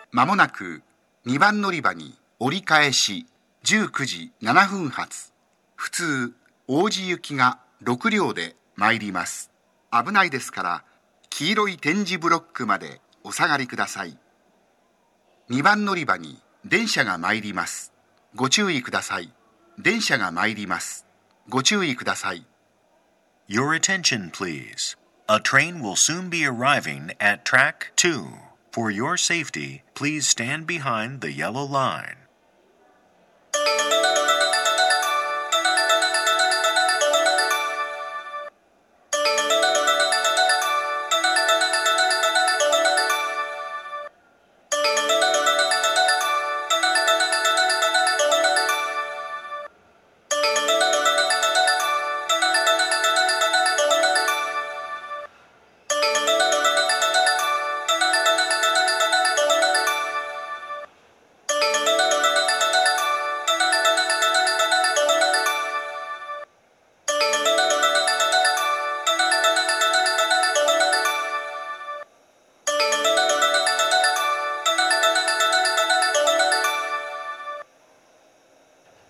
まもなく2番乗り場に折り返し19時7分発、普通王子行きが6両で参ります。危ないですから黄色い点字ブロックまでお下がりください。2番乗り場に電車が参ります。ご注意ください。電車が参ります。ご注意ください。 Your attention, please. A train will soon be arriving at track 2. For your safety, please stand behind the yellow line.